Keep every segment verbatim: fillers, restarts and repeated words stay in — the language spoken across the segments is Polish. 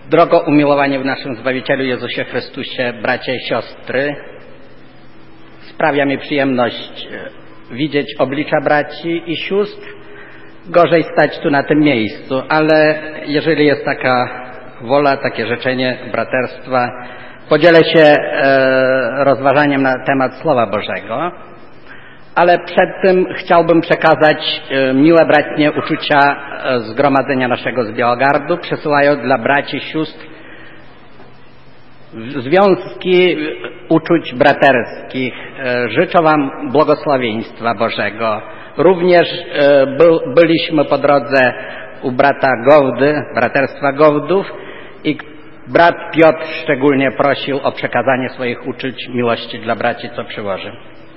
Drogo umiłowani w naszym Zbawicielu Jezusie Chrystusie, bracia i siostry, sprawia mi przyjemność widzieć oblicza braci i sióstr. Gorzej stać tu na tym miejscu, ale jeżeli jest taka wola, takie życzenie braterstwa, podzielę się e, rozważaniem na temat Słowa Bożego, ale przed tym chciałbym przekazać e, miłe bratnie uczucia e, zgromadzenia naszego z Białogardu, przesyłają dla braci i sióstr związki uczuć braterskich. E, życzę wam błogosławieństwa Bożego. Również e, by, byliśmy po drodze u brata Gołdy, braterstwa Gołdów, i brat Piotr szczególnie prosił o przekazanie swoich uczuć miłości dla braci, co przyłoży.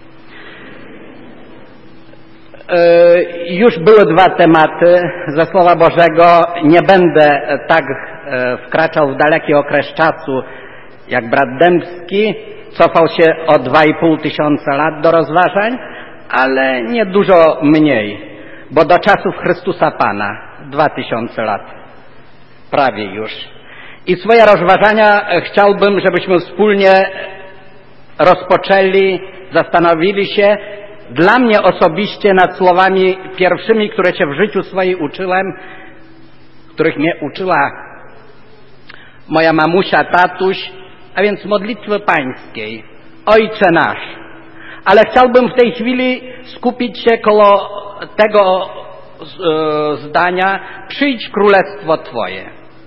Już były dwa tematy ze Słowa Bożego. Nie będę tak wkraczał w daleki okres czasu jak brat Dębski. Cofał się o dwa i pół tysiąca lat do rozważań, ale nie dużo mniej, bo do czasów Chrystusa Pana dwa tysiące lat. Prawie już. I swoje rozważania chciałbym, żebyśmy wspólnie rozpoczęli, zastanowili się dla mnie osobiście nad słowami pierwszymi, które się w życiu swojej uczyłem, których mnie uczyła moja mamusia, tatuś, a więc modlitwy pańskiej, Ojcze nasz. Ale chciałbym w tej chwili skupić się koło tego zdania: przyjdź królestwo Twoje.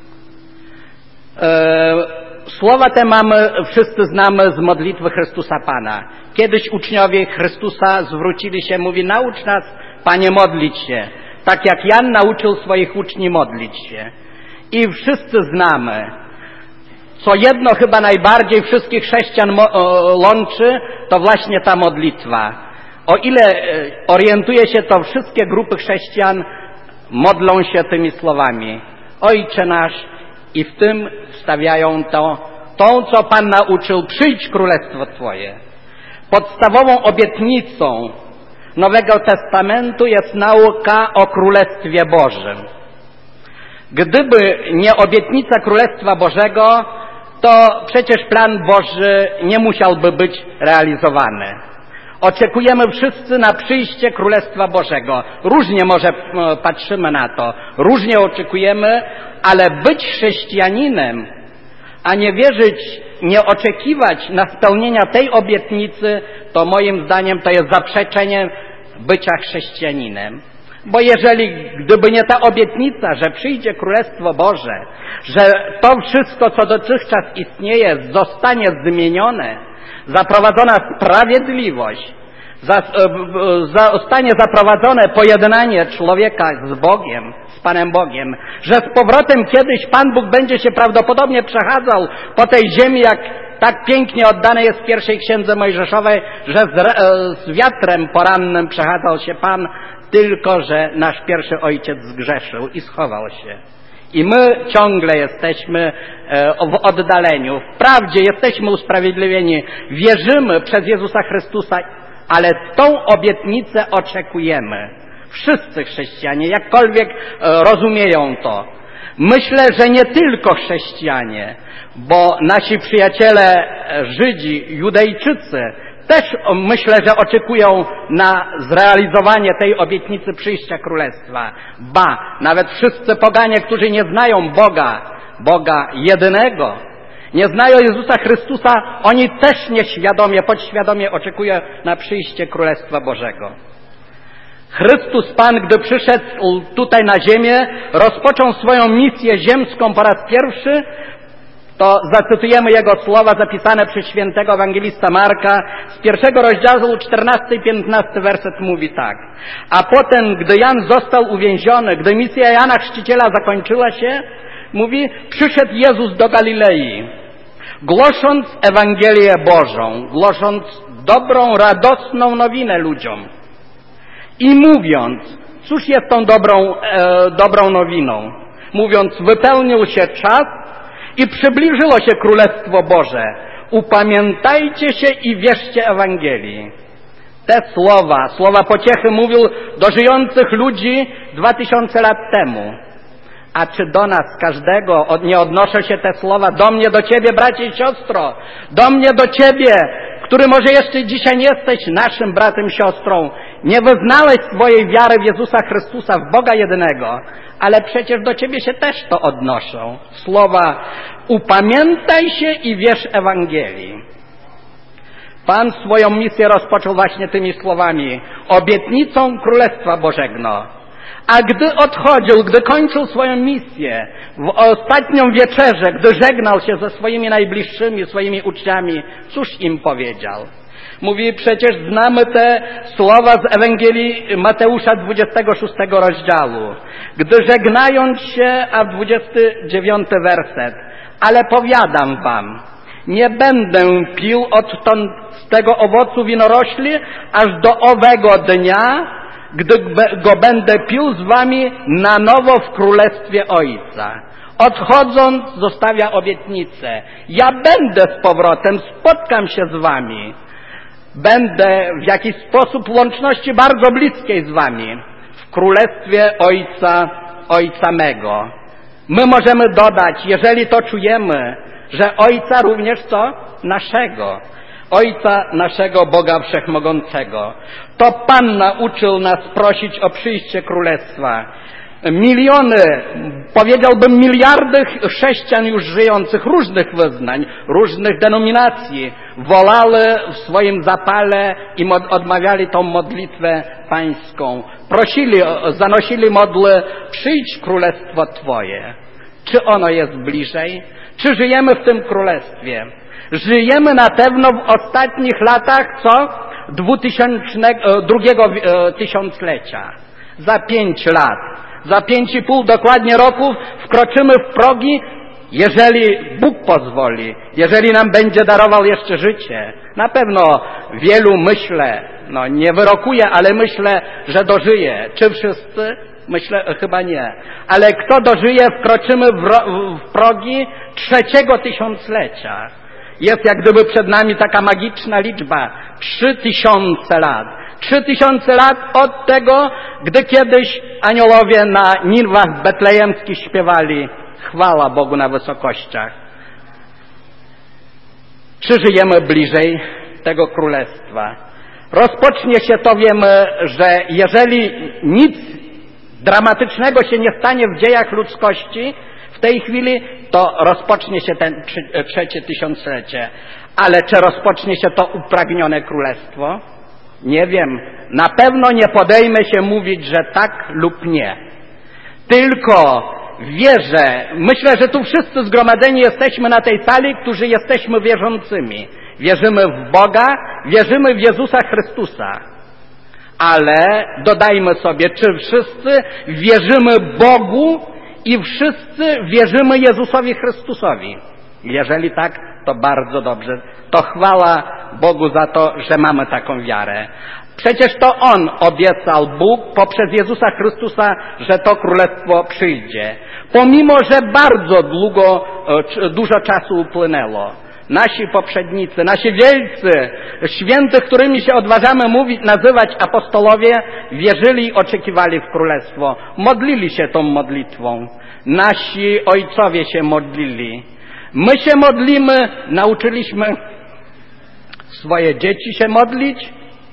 Słowa te mamy, wszyscy znamy z modlitwy Chrystusa Pana. Kiedyś uczniowie Chrystusa zwrócili się, mówi: naucz nas, Panie, modlić się, tak jak Jan nauczył swoich uczniów modlić się. I wszyscy znamy, co jedno chyba najbardziej wszystkich chrześcijan łączy, to właśnie ta modlitwa. O ile orientuje się, to wszystkie grupy chrześcijan modlą się tymi słowami: Ojcze nasz, i w tym wstawiają to, tą, co Pan nauczył: przyjdź królestwo Twoje. Podstawową obietnicą Nowego Testamentu jest nauka o Królestwie Bożym. Gdyby nie obietnica Królestwa Bożego, to przecież plan Boży nie musiałby być realizowany. Oczekujemy wszyscy na przyjście Królestwa Bożego. Różnie może patrzymy na to, różnie oczekujemy, ale być chrześcijaninem, a nie wierzyć, nie oczekiwać na spełnienia tej obietnicy, to moim zdaniem to jest zaprzeczenie bycia chrześcijaninem. Bo jeżeli, gdyby nie ta obietnica, że przyjdzie Królestwo Boże, że to wszystko, co dotychczas istnieje, zostanie zmienione, zaprowadzona sprawiedliwość, za, zostanie zaprowadzone pojednanie człowieka z Bogiem, z Panem Bogiem, że z powrotem kiedyś Pan Bóg będzie się prawdopodobnie przechadzał po tej ziemi, jak tak pięknie oddane jest w pierwszej księdze Mojżeszowej, że z, z wiatrem porannym przechadzał się Pan, tylko że nasz pierwszy ojciec zgrzeszył i schował się. I my ciągle jesteśmy w oddaleniu. Wprawdzie jesteśmy usprawiedliwieni, wierzymy przez Jezusa Chrystusa, ale tą obietnicę oczekujemy. Wszyscy chrześcijanie, jakkolwiek rozumieją to. Myślę, że nie tylko chrześcijanie, bo nasi przyjaciele Żydzi, Judejczycy też myślę, że oczekują na zrealizowanie tej obietnicy przyjścia Królestwa. Ba, nawet wszyscy poganie, którzy nie znają Boga, Boga jedynego, nie znają Jezusa Chrystusa, oni też nieświadomie, podświadomie oczekują na przyjście Królestwa Bożego. Chrystus Pan, gdy przyszedł tutaj na ziemię, rozpoczął swoją misję ziemską po raz pierwszy. To zacytujemy jego słowa zapisane przez świętego ewangelista Marka z pierwszego rozdziału, czternasty i piętnasty werset mówi tak: a potem, gdy Jan został uwięziony, gdy misja Jana Chrzciciela zakończyła się, mówi, przyszedł Jezus do Galilei, głosząc Ewangelię Bożą, głosząc dobrą, radosną nowinę ludziom i mówiąc, cóż jest tą dobrą, e, dobrą nowiną? Mówiąc, wypełnił się czas i przybliżyło się Królestwo Boże. Upamiętajcie się i wierzcie Ewangelii. Te słowa, słowa pociechy mówił do żyjących ludzi dwa tysiące lat temu. A czy do nas każdego nie odnoszą się te słowa? Do mnie, do ciebie, bracie i siostro, do mnie, do ciebie, który może jeszcze dzisiaj nie jesteś naszym bratem, siostrą, nie wyznałeś swojej wiary w Jezusa Chrystusa, w Boga jedynego, ale przecież do ciebie się też to odnoszą. Słowa upamiętaj się i wierz Ewangelii. Pan swoją misję rozpoczął właśnie tymi słowami, obietnicą Królestwa Bożego. A gdy odchodził, gdy kończył swoją misję, w ostatnią wieczerzę, gdy żegnał się ze swoimi najbliższymi, swoimi uczniami, cóż im powiedział? Mówi, przecież znamy te słowa z Ewangelii Mateusza dwudziestego szóstego rozdziału. Gdy żegnając się, a dwudziesty dziewiąty werset, ale powiadam wam, nie będę pił odtąd z tego owocu winorośli, aż do owego dnia, gdy go będę pił z wami na nowo w Królestwie Ojca. Odchodząc, zostawia obietnicę. Ja będę z powrotem, spotkam się z wami. Będę w jakiś sposób łączności bardzo bliskiej z wami. W Królestwie Ojca, Ojca mego. My możemy dodać, jeżeli to czujemy, że Ojca również co? Naszego. Ojca naszego Boga Wszechmogącego. To Pan nauczył nas prosić o przyjście Królestwa. Miliony, powiedziałbym miliardy chrześcijan już żyjących, różnych wyznań, różnych denominacji, wolały w swoim zapale i odmawiali tą modlitwę pańską. Prosili, zanosili modły, przyjdź Królestwo Twoje. Czy ono jest bliżej? Czy żyjemy w tym Królestwie? Żyjemy na pewno w ostatnich latach, co? Dwutysięcznego, drugiego tysiąclecia. Za pięć lat, za pięć i pół dokładnie roków wkroczymy w progi, jeżeli Bóg pozwoli, jeżeli nam będzie darował jeszcze życie. Na pewno wielu myślę, no nie wyrokuję, ale myślę, że dożyje. Czy wszyscy? Myślę, chyba nie. Ale kto dożyje, wkroczymy w, w progi trzeciego tysiąclecia. Jest jak gdyby przed nami taka magiczna liczba. Trzy tysiące lat. Trzy tysiące lat od tego, gdy kiedyś aniołowie na niwach betlejemskich śpiewali chwała Bogu na wysokościach. Czy żyjemy bliżej tego królestwa? Rozpocznie się to, wiemy, że jeżeli nic dramatycznego się nie stanie w dziejach ludzkości w tej chwili, to rozpocznie się ten trzecie tysiąclecie. Ale czy rozpocznie się to upragnione królestwo? Nie wiem. Na pewno nie podejmę się mówić, że tak lub nie. Tylko wierzę, myślę, że tu wszyscy zgromadzeni jesteśmy na tej sali, którzy jesteśmy wierzącymi. Wierzymy w Boga, wierzymy w Jezusa Chrystusa. Ale dodajmy sobie, czy wszyscy wierzymy Bogu i wszyscy wierzymy Jezusowi Chrystusowi. Jeżeli tak, to bardzo dobrze. To chwała Bogu za to, że mamy taką wiarę. Przecież to On obiecał, Bóg, poprzez Jezusa Chrystusa, że to królestwo przyjdzie. Pomimo, że bardzo długo, dużo czasu upłynęło. Nasi poprzednicy, nasi wielcy, świętych, którymi się odważamy mówić, nazywać apostolowie, wierzyli i oczekiwali w królestwo. Modlili się tą modlitwą. Nasi ojcowie się modlili. My się modlimy, nauczyliśmy swoje dzieci się modlić,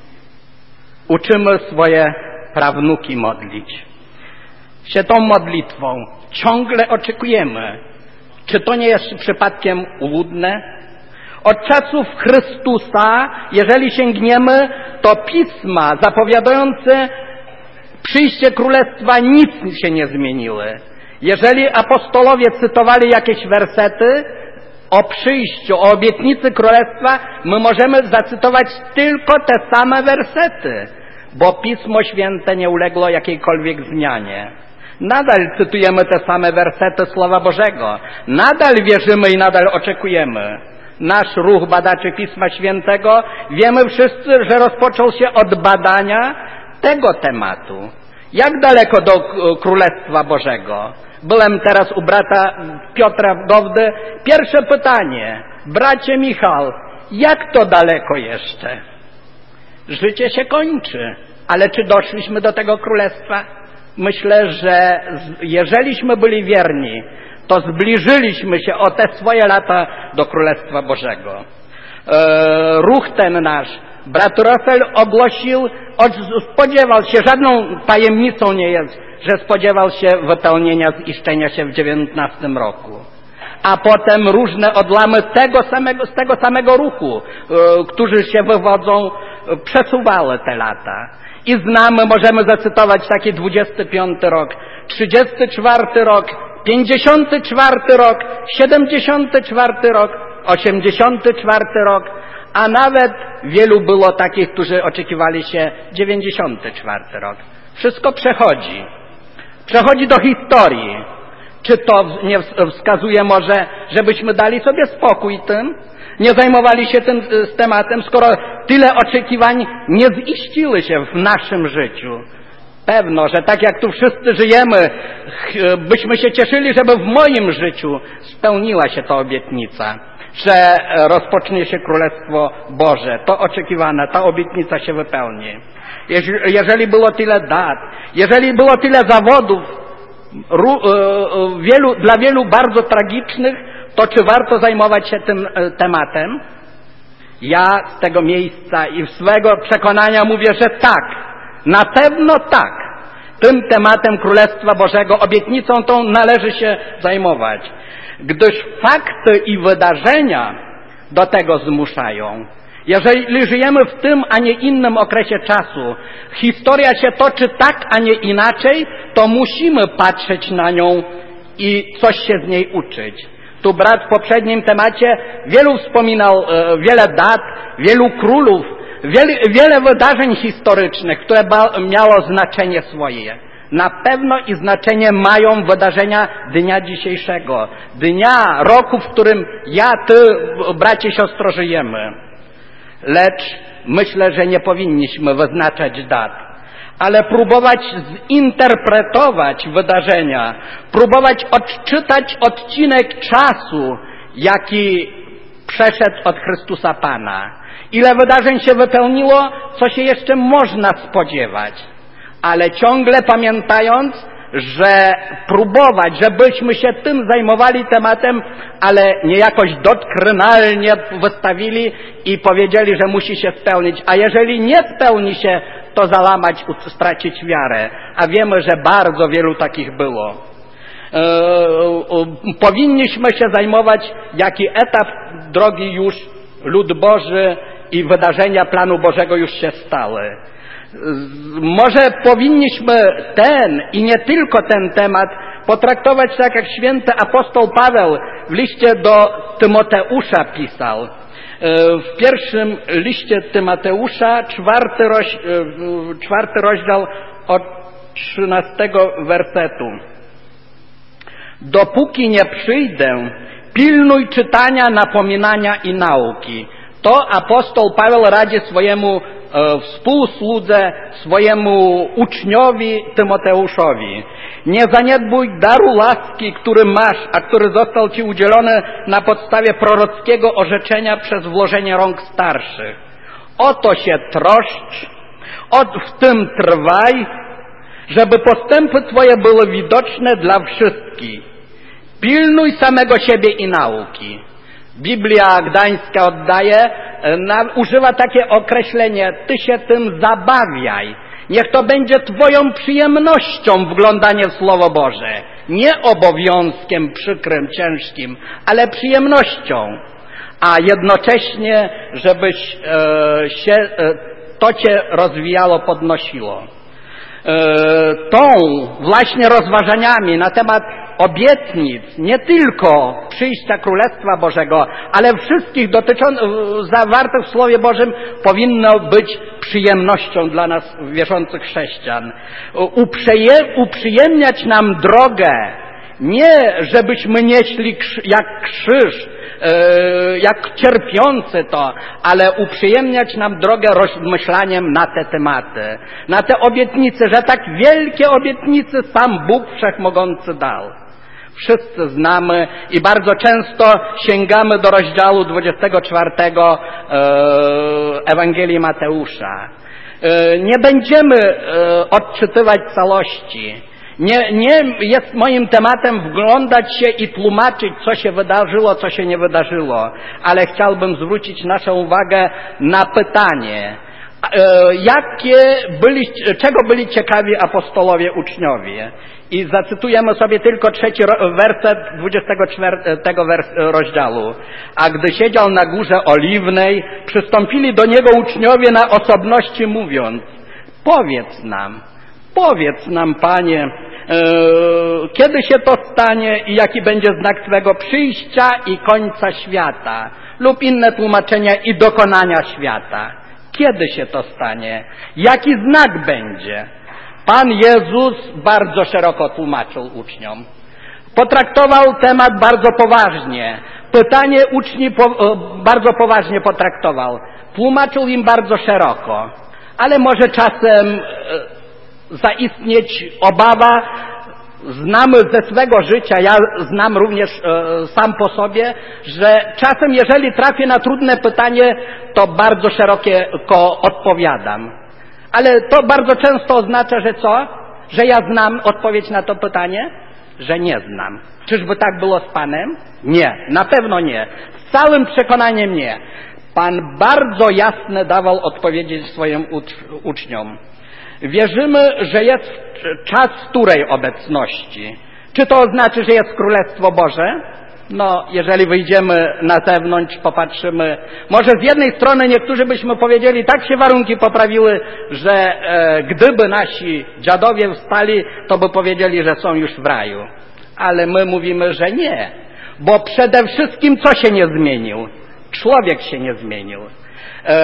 uczymy swoje prawnuki modlić. Się tą modlitwą ciągle oczekujemy. Czy to nie jest przypadkiem uludne? Od czasów Chrystusa, jeżeli sięgniemy, to pisma zapowiadające przyjście królestwa nic się nie zmieniły. Jeżeli apostolowie cytowali jakieś wersety o przyjściu, o obietnicy królestwa, my możemy zacytować tylko te same wersety, bo Pismo Święte nie uległo jakiejkolwiek zmianie. Nadal cytujemy te same wersety Słowa Bożego. Nadal wierzymy i nadal oczekujemy. Nasz ruch badaczy Pisma Świętego, wiemy wszyscy, że rozpoczął się od badania tego tematu. Jak daleko do Królestwa Bożego? Byłem teraz u brata Piotra Gowdy. Pierwsze pytanie. Bracie Michał, jak to daleko jeszcze? Życie się kończy, ale czy doszliśmy do tego Królestwa? myślę, że jeżeliśmy byli wierni, to zbliżyliśmy się o te swoje lata do Królestwa Bożego. E, ruch ten nasz, brat Rafael ogłosił, spodziewał się, żadną tajemnicą nie jest, że spodziewał się wypełnienia ziszczenia się w dziewiętnastym roku. A potem różne odlamy tego samego, z tego samego ruchu, e, którzy się wywodzą, e, przesuwały te lata. I znamy, możemy zacytować taki dwudziesty piąty rok, trzydziesty czwarty rok, pięćdziesiąty czwarty rok, siedemdziesiąty czwarty rok, osiemdziesiąty czwarty rok, a nawet wielu było takich, którzy oczekiwali się dziewięćdziesiąty czwarty rok. Wszystko przechodzi. Przechodzi do historii. Czy to nie wskazuje może, żebyśmy dali sobie spokój tym? Nie zajmowali się tym z tematem, skoro tyle oczekiwań nie ziściły się w naszym życiu. Pewno, że tak jak tu wszyscy żyjemy, byśmy się cieszyli, żeby w moim życiu spełniła się ta obietnica, że rozpocznie się Królestwo Boże. To oczekiwane, ta obietnica się wypełni. Jeżeli było tyle dat, jeżeli było tyle zawodów, wielu, dla wielu bardzo tragicznych, to czy warto zajmować się tym tematem? Ja z tego miejsca i swego przekonania mówię, że tak. Na pewno tak. Tym tematem Królestwa Bożego, obietnicą tą należy się zajmować, gdyż fakty i wydarzenia do tego zmuszają. Jeżeli żyjemy w tym, a nie innym okresie czasu, historia się toczy tak, a nie inaczej, to musimy patrzeć na nią i coś się z niej uczyć. Tu brat w poprzednim temacie wielu wspominał, e, wiele dat, wielu królów, wiele, wiele wydarzeń historycznych, które miało znaczenie swoje. Na pewno i znaczenie mają wydarzenia dnia dzisiejszego, dnia, roku, w którym ja, ty, bracie, siostro, żyjemy. Lecz myślę, że nie powinniśmy wyznaczać dat, ale próbować zinterpretować wydarzenia, próbować odczytać odcinek czasu, jaki przeszedł od Chrystusa Pana. Ile wydarzeń się wypełniło, co się jeszcze można spodziewać, ale ciągle pamiętając, że próbować, żebyśmy się tym zajmowali tematem, ale nie jakoś doktrynalnie wystawili i powiedzieli, że musi się spełnić. A jeżeli nie spełni się, to zalamać, stracić wiarę. A wiemy, że bardzo wielu takich było. Eee, powinniśmy się zajmować, jaki etap drogi już lud Boży i wydarzenia planu Bożego już się stały. Może powinniśmy ten i nie tylko ten temat potraktować tak, jak święty apostoł Paweł w liście do Tymoteusza pisał. W pierwszym liście Tymoteusza, czwarty, roz, czwarty rozdział od trzynastego wersetu. Dopóki nie przyjdę, pilnuj czytania, napominania i nauki. To apostoł Paweł radzi swojemu współsłudze, swojemu uczniowi Tymoteuszowi. Nie zaniedbuj daru łaski, który masz, a który został ci udzielony na podstawie prorockiego orzeczenia przez włożenie rąk starszych. O to się troszcz, w tym trwaj, żeby postępy twoje były widoczne dla wszystkich. Pilnuj samego siebie i nauki. Biblia Gdańska oddaje, na, używa takie określenie, ty się tym zabawiaj. Niech to będzie twoją przyjemnością wglądanie w Słowo Boże. Nie obowiązkiem przykrym, ciężkim, ale przyjemnością. A jednocześnie, żebyś e, się, e, to cię rozwijało, podnosiło. E, tą właśnie rozważaniami na temat obietnic, nie tylko przyjścia Królestwa Bożego, ale wszystkich dotyczących, zawartych w Słowie Bożym, powinno być przyjemnością dla nas, wierzących chrześcijan. Uprzyje, uprzyjemniać nam drogę, nie żebyśmy nieśli jak krzyż, jak cierpiący to, ale uprzyjemniać nam drogę rozmyślaniem na te tematy, na te obietnice, że tak wielkie obietnice sam Bóg Wszechmogący dał. Wszyscy znamy i bardzo często sięgamy do rozdziału dwudziestego czwartego Ewangelii Mateusza. Nie będziemy odczytywać całości. Nie, nie jest moim tematem wglądać się i tłumaczyć, co się wydarzyło, co się nie wydarzyło, ale chciałbym zwrócić naszą uwagę na pytanie, jakie byli, czego byli ciekawi apostolowie uczniowie. I zacytujemy sobie tylko trzeci werset dwudziestego czwartego rozdziału. A gdy siedział na górze oliwnej, przystąpili do niego uczniowie na osobności, mówiąc: powiedz nam, powiedz nam, Panie, e, kiedy się to stanie i jaki będzie znak Twego przyjścia i końca świata, lub inne tłumaczenia, i dokonania świata. Kiedy się to stanie? Jaki znak będzie? Pan Jezus bardzo szeroko tłumaczył uczniom. Potraktował temat bardzo poważnie. Pytanie uczni po, bardzo poważnie potraktował. Tłumaczył im bardzo szeroko. Ale może czasem zaistnieć obawa, znamy ze swego życia, ja znam również e, sam po sobie, że czasem jeżeli trafię na trudne pytanie, to bardzo szeroko odpowiadam. Ale to bardzo często oznacza, że co? Że ja znam odpowiedź na to pytanie? Że nie znam. Czyżby tak było z Panem? Nie, na pewno nie. Z całym przekonaniem nie. Pan bardzo jasne dawał odpowiedzi swoim uczniom. Wierzymy, że jest czas wtórej obecności. Czy to oznacza, że jest Królestwo Boże? No, jeżeli wyjdziemy na zewnątrz, popatrzymy. Może z jednej strony niektórzy byśmy powiedzieli, tak się warunki poprawiły, że e, gdyby nasi dziadowie wstali, to by powiedzieli, że są już w raju. Ale my mówimy, że nie. Bo przede wszystkim co się nie zmienił? Człowiek się nie zmienił. E,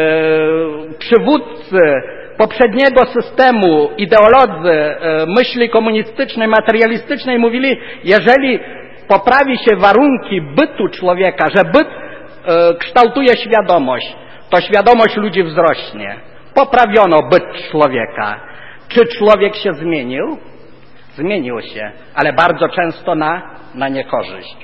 przywódcy poprzedniego systemu, ideolodzy e, myśli komunistycznej, materialistycznej mówili, jeżeli poprawi się warunki bytu człowieka, że byt e, kształtuje świadomość, to świadomość ludzi wzrośnie. Poprawiono byt człowieka. Czy człowiek się zmienił? Zmienił się, ale bardzo często na, na niekorzyść.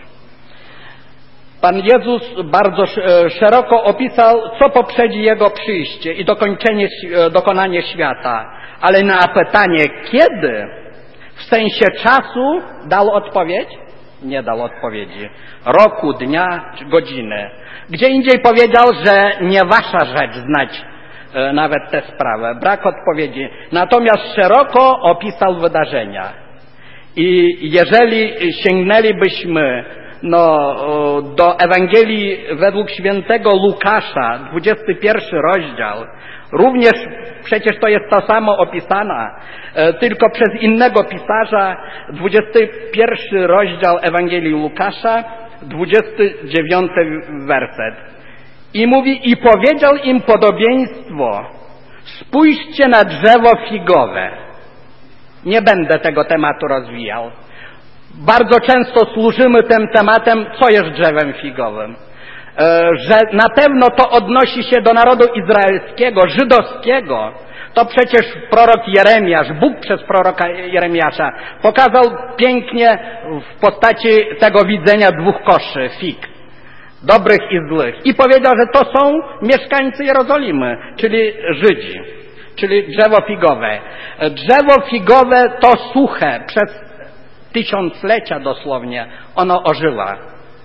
Pan Jezus bardzo szeroko opisał, co poprzedzi Jego przyjście i dokończenie, dokonanie świata. Ale na pytanie, kiedy, w sensie czasu, dał odpowiedź? Nie dał odpowiedzi. Roku, dnia czy godziny. Gdzie indziej powiedział, że nie wasza rzecz znać e, nawet tę sprawę. Brak odpowiedzi. Natomiast szeroko opisał wydarzenia. I jeżeli sięgnęlibyśmy no, do Ewangelii według świętego Łukasza, dwudziesty pierwszy rozdział, również przecież to jest to samo opisane, tylko przez innego pisarza, dwudziesty pierwszy rozdział Ewangelii Łukasza, dwudziesty dziewiąty werset. I mówi, i powiedział im podobieństwo, spójrzcie na drzewo figowe. Nie będę tego tematu rozwijał. Bardzo często służymy tym tematem, co jest drzewem figowym. Że na pewno to odnosi się do narodu izraelskiego, żydowskiego. To przecież prorok Jeremiasz, Bóg przez proroka Jeremiasza pokazał pięknie w postaci tego widzenia dwóch koszy, fig, dobrych i złych. I powiedział, że to są mieszkańcy Jerozolimy, czyli Żydzi, czyli drzewo figowe. Drzewo figowe to suche, przez tysiąclecia dosłownie ono ożyła.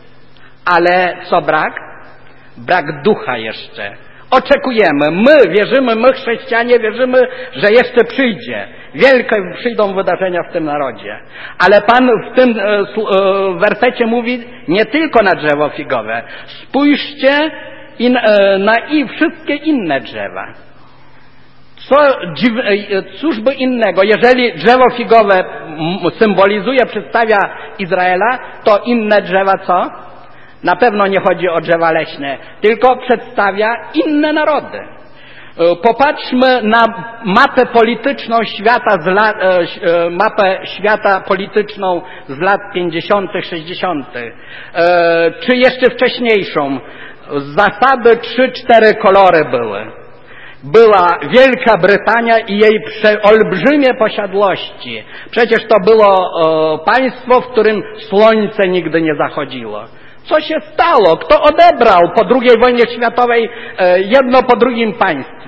Ale co brak? Brak ducha jeszcze. Oczekujemy, my wierzymy, my chrześcijanie wierzymy, że jeszcze przyjdzie. Wielkie przyjdą wydarzenia w tym narodzie. Ale Pan w tym e, e, wersecie mówi nie tylko na drzewo figowe. Spójrzcie in, e, na i wszystkie inne drzewa. Co, dziw, e, cóż by innego, jeżeli drzewo figowe symbolizuje, przedstawia Izraela, to inne drzewa co? Na pewno nie chodzi o drzewa leśne, tylko przedstawia inne narody. Popatrzmy na mapę polityczną świata, z lat, mapę świata polityczną z lat pięćdziesiątych, sześćdziesiątych, czy jeszcze wcześniejszą. Zasady trzy, cztery kolory były. Była Wielka Brytania i jej olbrzymie posiadłości. Przecież to było państwo, w którym słońce nigdy nie zachodziło. Co się stało? Kto odebrał po drugiej wojnie światowej jedno po drugim państwie?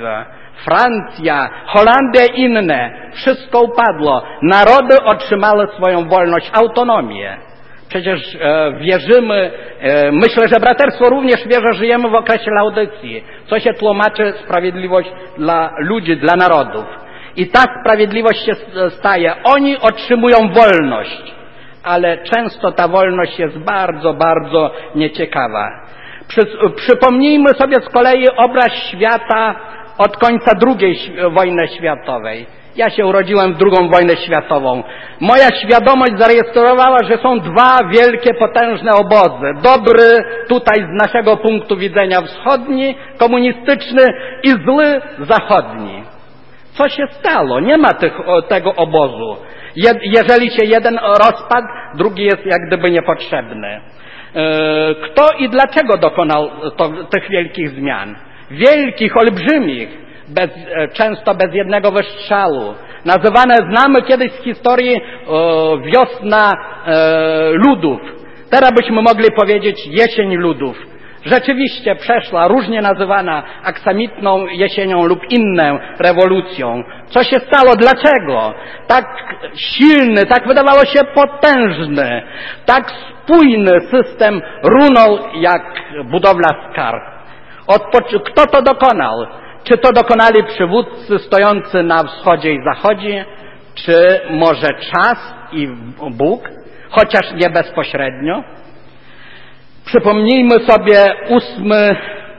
Francja, Holandia i inne, wszystko upadło. Narody otrzymały swoją wolność, autonomię. Przecież e, wierzymy, e, myślę, że braterstwo również wie, że żyjemy w okresie Laodycji, co się tłumaczy sprawiedliwość dla ludzi, dla narodów. I ta sprawiedliwość się staje. Oni otrzymują wolność, ale często ta wolność jest bardzo, bardzo nieciekawa. Przy, przypomnijmy sobie z kolei obraz świata od końca drugiej wojny światowej. Ja się urodziłem w drugą wojnę światową. Moja świadomość zarejestrowała, że są dwa wielkie, potężne obozy. Dobry, tutaj z naszego punktu widzenia wschodni, komunistyczny i zły, zachodni. Co się stało? Nie ma tych, tego obozu. Je, jeżeli się jeden rozpadł, drugi jest jak gdyby niepotrzebny. Kto i dlaczego dokonał to, tych wielkich zmian? Wielkich, olbrzymich, bez, często bez jednego wystrzału. Nazywane, znamy kiedyś z historii e, wiosna e, ludów. Teraz byśmy mogli powiedzieć jesień ludów. Rzeczywiście przeszła, różnie nazywana aksamitną jesienią lub inną rewolucją. Co się stało? Dlaczego? Tak silny, tak wydawało się potężny, tak spójny system runął jak budowla skał. Kto to dokonał? Czy to dokonali przywódcy stojący na wschodzie i zachodzie? Czy może czas i Bóg? Chociaż nie bezpośrednio. Przypomnijmy sobie ósmy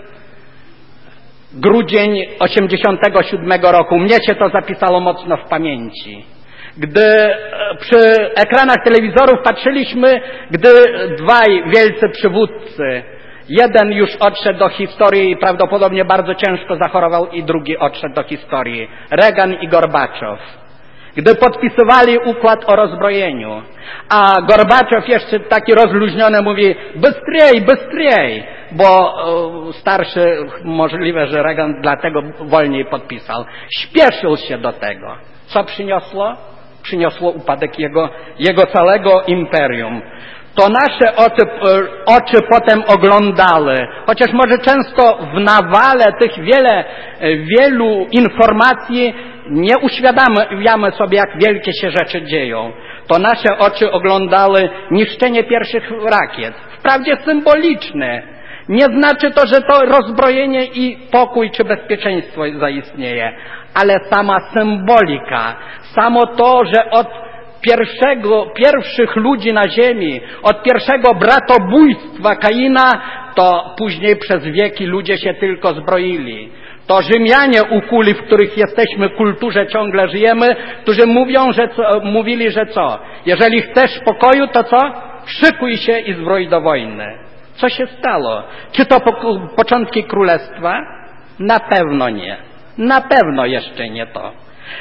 grudzień osiemdziesiątego siódmego roku. Mnie się to zapisało mocno w pamięci. Gdy przy ekranach telewizorów patrzyliśmy, gdy dwaj wielcy przywódcy, jeden już odszedł do historii i prawdopodobnie bardzo ciężko zachorował i drugi odszedł do historii. Reagan i Gorbaczow. Gdy podpisywali układ o rozbrojeniu, a Gorbaczow jeszcze taki rozluźniony mówi bystrej, bystrej, bo starszy, możliwe, że Reagan dlatego wolniej podpisał. Śpieszył się do tego. Co przyniosło? Przyniosło upadek jego, jego całego imperium. To nasze oczy, oczy potem oglądały, chociaż może często w nawale tych wiele, wielu informacji nie uświadamiamy sobie, jak wielkie się rzeczy dzieją. To nasze oczy oglądały niszczenie pierwszych rakiet. Wprawdzie symboliczne. Nie znaczy to, że to rozbrojenie i pokój czy bezpieczeństwo zaistnieje, ale sama symbolika, samo to, że od pierwszego, pierwszych ludzi na ziemi, od pierwszego bratobójstwa Kaina, to później przez wieki ludzie się tylko zbroili. To Rzymianie ukuli, w których jesteśmy kulturze, ciągle żyjemy, którzy mówią, że co, mówili, że co? Jeżeli chcesz pokoju, to co? Szykuj się i zbroj do wojny. Co się stało? Czy to po, początki królestwa? Na pewno nie. Na pewno jeszcze nie to.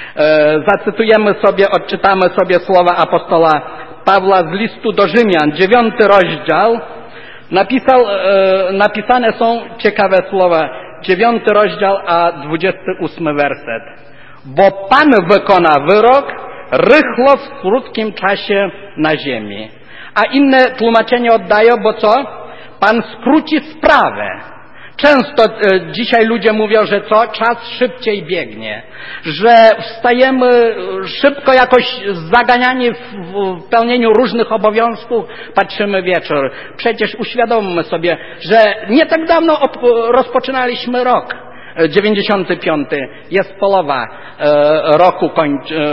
E, zacytujemy sobie, odczytamy sobie słowa apostoła Pawła z listu do Rzymian, dziewiąty rozdział. Napisał, e, napisane są ciekawe słowa. Dziewiąty rozdział, a dwudziesty ósmy werset. Bo Pan wykona wyrok rychło w krótkim czasie na ziemi. A inne tłumaczenie oddają, bo co? Pan skróci sprawę. Często e, dzisiaj ludzie mówią, że co? Czas szybciej biegnie. Że wstajemy szybko jakoś zaganiani w, w pełnieniu różnych obowiązków, patrzymy wieczór. Przecież uświadommy sobie, że nie tak dawno op- rozpoczynaliśmy rok. dziewięćdziesiąty piąty. Jest połowa e, roku, kończy, e,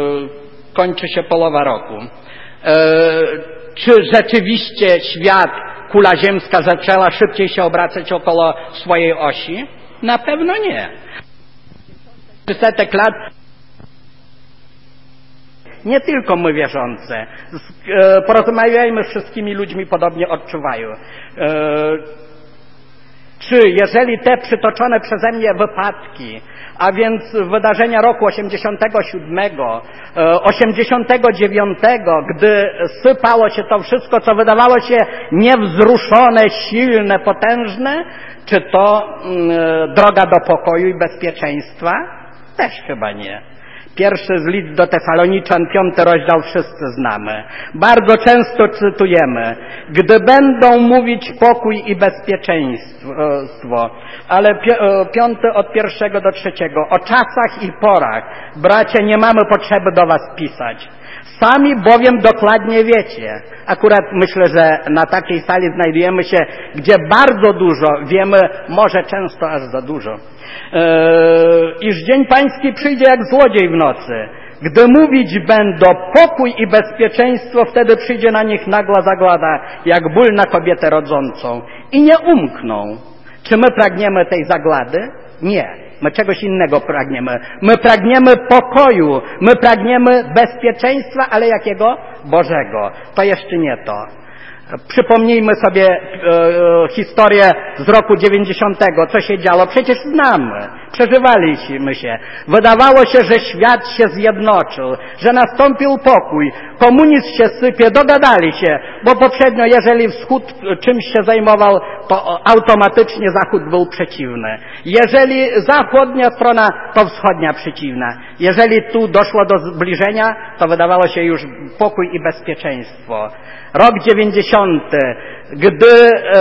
kończy się połowa roku. E, czy rzeczywiście świat, kula ziemska zaczęła szybciej się obracać około swojej osi? Na pewno nie. Setek lat nie tylko my wierzący. Porozmawiajmy z wszystkimi ludźmi, podobnie odczuwają. Czy jeżeli te przytoczone przeze mnie wypadki, a więc wydarzenia roku osiemdziesiątego siódmego, osiemdziesiątego dziewiątego, gdy sypało się to wszystko, co wydawało się niewzruszone, silne, potężne, czy to mm, droga do pokoju i bezpieczeństwa? Też chyba nie. Pierwszy z list do Tesaloniczan, piąty rozdział, wszyscy znamy. Bardzo często cytujemy: gdy będą mówić pokój i bezpieczeństwo, ale piąty od pierwszego do trzeciego, o czasach i porach, bracia, nie mamy potrzeby do was pisać. Sami bowiem dokładnie wiecie. Akurat myślę, że na takiej sali znajdujemy się, gdzie bardzo dużo wiemy, może często aż za dużo. Eee, iż dzień pański przyjdzie jak złodziej w nocy. Gdy mówić będą pokój i bezpieczeństwo, wtedy przyjdzie na nich nagła zagłada, jak ból na kobietę rodzącą. I nie umkną. Czy my pragniemy tej zagłady? Nie. My czegoś innego pragniemy. My pragniemy pokoju. My pragniemy bezpieczeństwa, ale jakiego? Bożego. To jeszcze nie to. Przypomnijmy sobie e, historię z roku dziewięćdziesiątego. Co się działo? Przecież znamy. Przeżywaliśmy się. Wydawało się, że świat się zjednoczył, że nastąpił pokój. Komunizm się sypie, dogadali się, bo poprzednio, jeżeli Wschód czymś się zajmował, to automatycznie Zachód był przeciwny. Jeżeli zachodnia strona, to wschodnia przeciwna. Jeżeli tu doszło do zbliżenia, to wydawało się już pokój i bezpieczeństwo. Rok dziewięćdziesiąty, gdy e,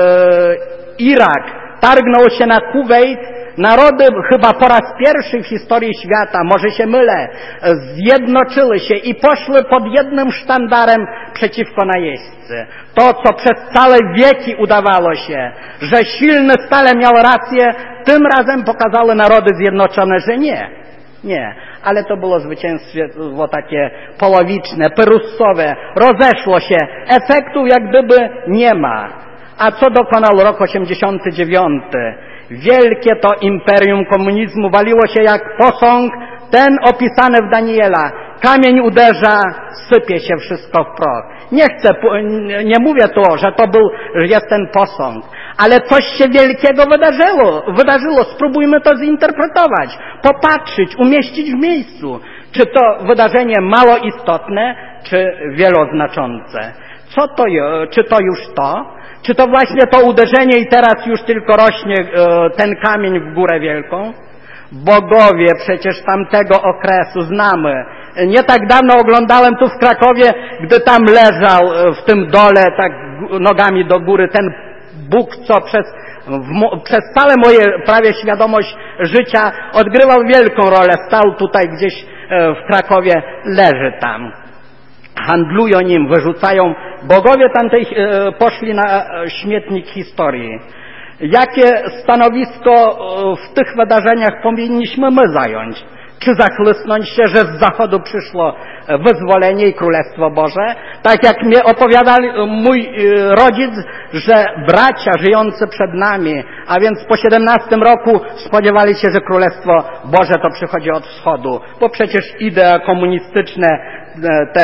Irak targnął się na Kuwejt, narody chyba po raz pierwszy w historii świata, może się mylę, zjednoczyły się i poszły pod jednym sztandarem przeciwko najeźdźcy. To, co przez całe wieki udawało się, że silny stale miał rację, tym razem pokazały narody zjednoczone, że nie. Nie, ale to było zwycięstwo takie połowiczne, pyrrhusowe, rozeszło się, efektów jak gdyby nie ma. A co dokonał rok osiemdziesiąty dziewiąty? Wielkie to imperium komunizmu waliło się jak posąg, ten opisany w Daniela. Kamień uderza, sypie się wszystko w proch. Nie chcę, nie mówię to, że to był, że jest ten posąg, ale coś się wielkiego wydarzyło. Wydarzyło. Spróbujmy to zinterpretować, popatrzeć, umieścić w miejscu. Czy to wydarzenie mało istotne, czy wieloznaczące? Co to, czy to już to? Czy to właśnie to uderzenie i teraz już tylko rośnie ten kamień w górę wielką? Bogowie przecież tamtego okresu znamy. Nie tak dawno oglądałem tu w Krakowie, gdy tam leżał w tym dole tak nogami do góry ten Bóg, co przez, w, przez całe moje prawie świadomość życia odgrywał wielką rolę. Stał tutaj gdzieś w Krakowie, leży tam. Handlują nim, wyrzucają. Bogowie tamtej poszli na śmietnik historii. Jakie stanowisko w tych wydarzeniach powinniśmy my zająć? Czy zachlysnąć się, że z zachodu przyszło wyzwolenie i Królestwo Boże? Tak jak mnie opowiadał mój rodzic, że bracia żyjący przed nami, a więc po siedemnastym roku spodziewali się, że Królestwo Boże to przychodzi od wschodu, bo przecież idee komunistyczne, te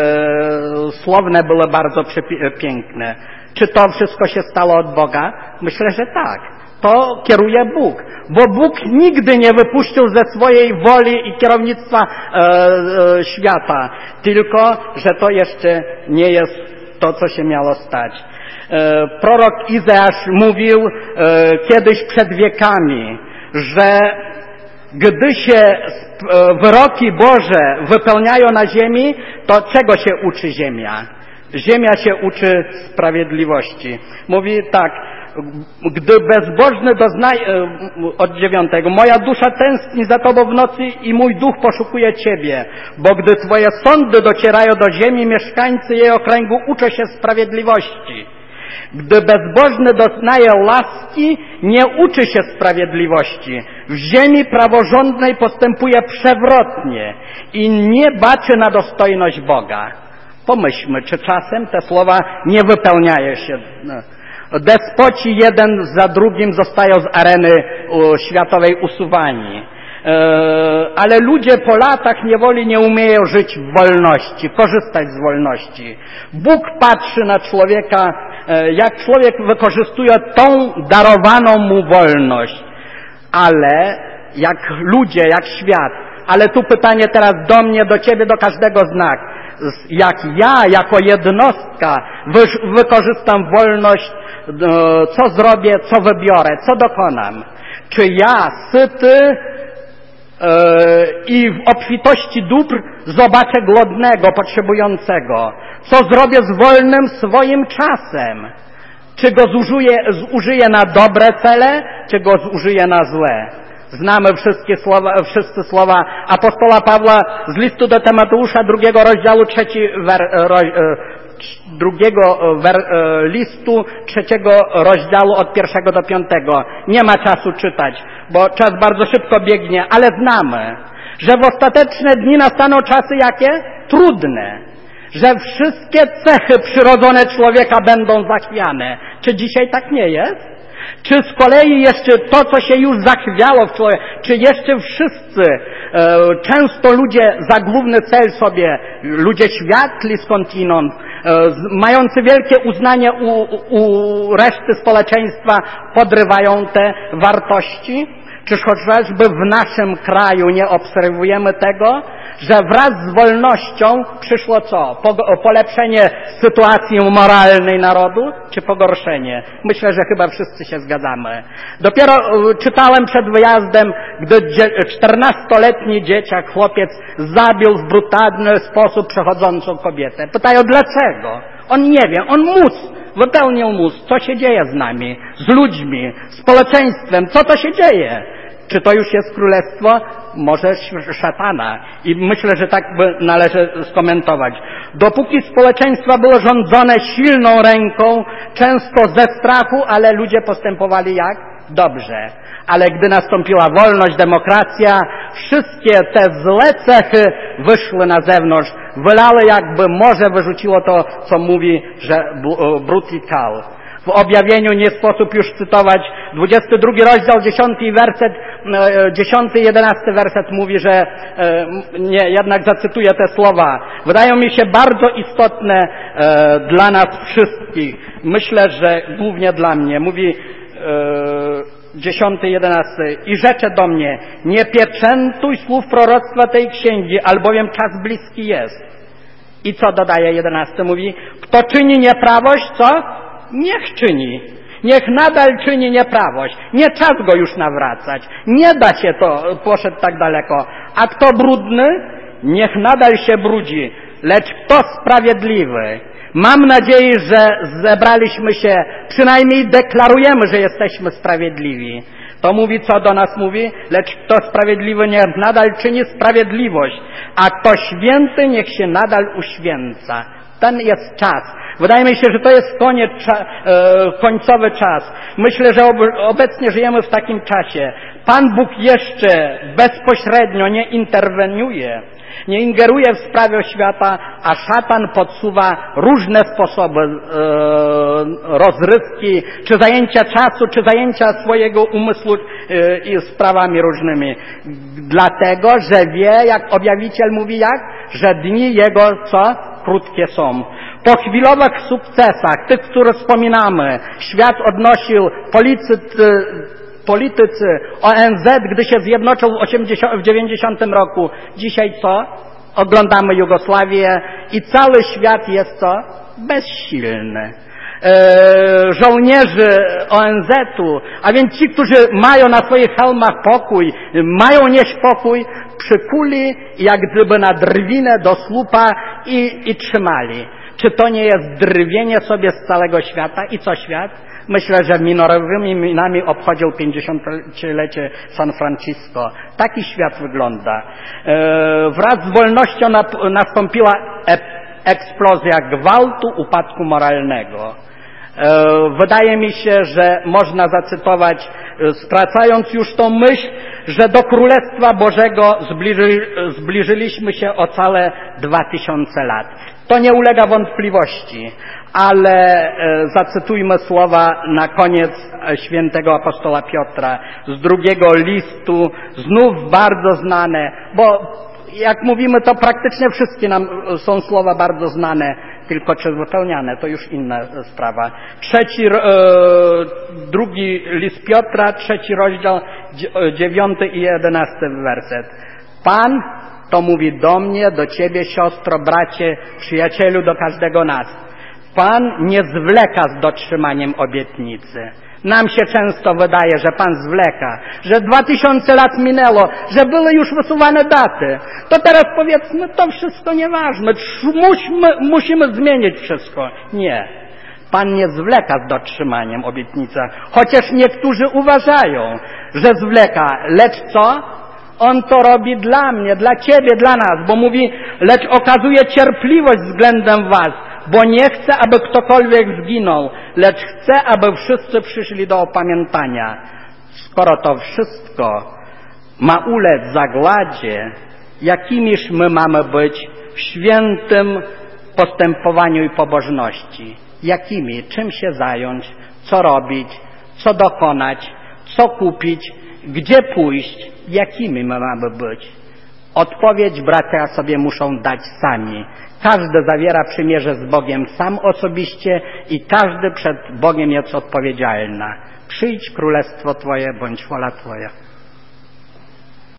e, słowne były bardzo piękne. Czy to wszystko się stało od Boga? Myślę, że tak. To kieruje Bóg, bo Bóg nigdy nie wypuścił ze swojej woli i kierownictwa e, e, świata, tylko że to jeszcze nie jest to, co się miało stać. E, prorok Izajasz mówił e, kiedyś przed wiekami, że gdy się e, wyroki Boże wypełniają na ziemi, to czego się uczy ziemia? Ziemia się uczy sprawiedliwości. Mówi tak, gdy bezbożny doznaje, od dziewiątego, moja dusza tęskni za Tobą w nocy i mój duch poszukuje Ciebie, bo gdy Twoje sądy docierają do ziemi, mieszkańcy jej okręgu uczą się sprawiedliwości. Gdy bezbożny doznaje łaski, nie uczy się sprawiedliwości. W ziemi praworządnej postępuje przewrotnie i nie baczy na dostojność Boga. Pomyślmy, czy czasem te słowa nie wypełniają się. Despoci jeden za drugim zostają z areny światowej usuwani. Ale ludzie po latach niewoli nie umieją żyć w wolności, korzystać z wolności. Bóg patrzy na człowieka, jak człowiek wykorzystuje tą darowaną mu wolność. Ale jak ludzie, jak świat. Ale tu pytanie teraz do mnie, do ciebie, do każdego z nas. Jak ja, jako jednostka wy, wykorzystam wolność, co zrobię, co wybiorę, co dokonam. Czy ja, syty, i w obfitości dóbr zobaczę głodnego, potrzebującego. Co zrobię z wolnym swoim czasem? Czy go zużyję, zużyję na dobre cele, czy go zużyję na złe? Znamy wszystkie słowa, wszyscy słowa apostola Pawła z listu do Tymoteusza, drugiego rozdziału, trzeci wer, ro, drugiego wer, listu, trzeciego rozdziału od pierwszego do piątego. Nie ma czasu czytać, bo czas bardzo szybko biegnie, ale znamy, że w ostateczne dni nastaną czasy jakie? Trudne. Że wszystkie cechy przyrodzone człowieka będą zachwiane. Czy dzisiaj tak nie jest? Czy z kolei jeszcze to, co się już zachwiało w człowieku, czy jeszcze wszyscy, e, często ludzie za główny cel sobie, ludzie światli skądinąd, e, mający wielkie uznanie u, u reszty społeczeństwa, podrywają te wartości? Czyż chociażby w naszym kraju nie obserwujemy tego, że wraz z wolnością przyszło co? Polepszenie sytuacji moralnej narodu, czy pogorszenie? Myślę, że chyba wszyscy się zgadzamy. Dopiero czytałem przed wyjazdem, gdy czternastoletni dzieciak, chłopiec, zabił w brutalny sposób przechodzącą kobietę. Pytają, dlaczego? On nie wie, on mózg, wypełnił mózg. Co się dzieje z nami, z ludźmi, społeczeństwem? Co to się dzieje? Czy to już jest królestwo? Może szatana. I myślę, że tak by należy skomentować. Dopóki społeczeństwa było rządzone silną ręką, często ze strachu, ale ludzie postępowali jak? Dobrze. Ale gdy nastąpiła wolność, demokracja, wszystkie te złe cechy wyszły na zewnątrz. Wylały, jakby morze wyrzuciło to, co mówi, że brut i kal. W objawieniu nie sposób już cytować. dwudziesty drugi rozdział, dziesiąty werset, dziesiąty i jedenasty werset mówi, że nie, jednak zacytuję te słowa. Wydają mi się bardzo istotne dla nas wszystkich. Myślę, że głównie dla mnie. Mówi dziesiąty, jedenasty. I rzecze do mnie, nie pieczętuj słów proroctwa tej księgi, albowiem czas bliski jest. I co dodaje jedenasty? Mówi, kto czyni nieprawość, co? Niech czyni. Niech nadal czyni nieprawość. Nie czas go już nawracać. Nie da się to, poszedł tak daleko. A kto brudny? Niech nadal się brudzi. Lecz kto sprawiedliwy? Mam nadzieję, że zebraliśmy się, przynajmniej deklarujemy, że jesteśmy sprawiedliwi. To mówi, co do nas mówi? Lecz kto sprawiedliwy, niech nadal czyni sprawiedliwość. A kto święty, niech się nadal uświęca. Ten jest czas. Wydaje mi się, że to jest koniec, e, końcowy czas. Myślę, że ob, obecnie żyjemy w takim czasie. Pan Bóg jeszcze bezpośrednio nie interweniuje, nie ingeruje w sprawy świata, a szatan podsuwa różne sposoby e, rozrywki, czy zajęcia czasu, czy zajęcia swojego umysłu e, i sprawami różnymi. Dlatego, że wie, jak objawiciel mówi jak? Że dni jego co? Krótkie są. Po chwilowych sukcesach, tych, które wspominamy, świat odnosił, politycy, politycy O N Z, gdy się zjednoczył w dziewięćdziesiątym roku. Dzisiaj co? Oglądamy Jugosławię i cały świat jest co? Bezsilny. E, żołnierzy O N Z-u, a więc ci, którzy mają na swoich hełmach pokój, mają nieść pokój, przykuli jak gdyby na drwinę do słupa i, i trzymali. Czy to nie jest drwienie sobie z całego świata? I co świat? Myślę, że minorowymi minami obchodził pięćdziesięciolecie San Francisco. Taki świat wygląda. E, wraz z wolnością nap, nastąpiła e, eksplozja gwałtu, upadku moralnego. E, wydaje mi się, że można zacytować, e, stracając już tą myśl, że do Królestwa Bożego zbliży, zbliżyliśmy się o całe dwa tysiące lat. To nie ulega wątpliwości, ale e, zacytujmy słowa na koniec świętego apostoła Piotra z drugiego listu, znów bardzo znane, bo jak mówimy, to praktycznie wszystkie nam są słowa bardzo znane, tylko czy wypełniane, to już inna sprawa. Trzeci, e, drugi list Piotra, trzeci rozdział, dziewiąty i jedenasty werset. Pan to mówi do mnie, do ciebie, siostro, bracie, przyjacielu, do każdego nas. Pan nie zwleka z dotrzymaniem obietnicy. Nam się często wydaje, że Pan zwleka, że dwa tysiące lat minęło, że były już wysuwane daty. To teraz powiedzmy, to wszystko nieważne, musimy, musimy zmienić wszystko. Nie. Pan nie zwleka z dotrzymaniem obietnicy, chociaż niektórzy uważają, że zwleka. Lecz co? On to robi dla mnie, dla ciebie, dla nas, bo mówi, lecz okazuje cierpliwość względem was, bo nie chce, aby ktokolwiek zginął, lecz chce, aby wszyscy przyszli do opamiętania. Skoro to wszystko ma ulec zagładzie, jakimiż my mamy być w świętym postępowaniu i pobożności? Jakimi? Czym się zająć? Co robić? Co dokonać? Co kupić? Gdzie pójść? Jakimi my mamy być? Odpowiedź bracia sobie muszą dać sami. Każdy zawiera przymierze z Bogiem sam osobiście i każdy przed Bogiem jest odpowiedzialny. Przyjdź królestwo Twoje, bądź wola Twoja.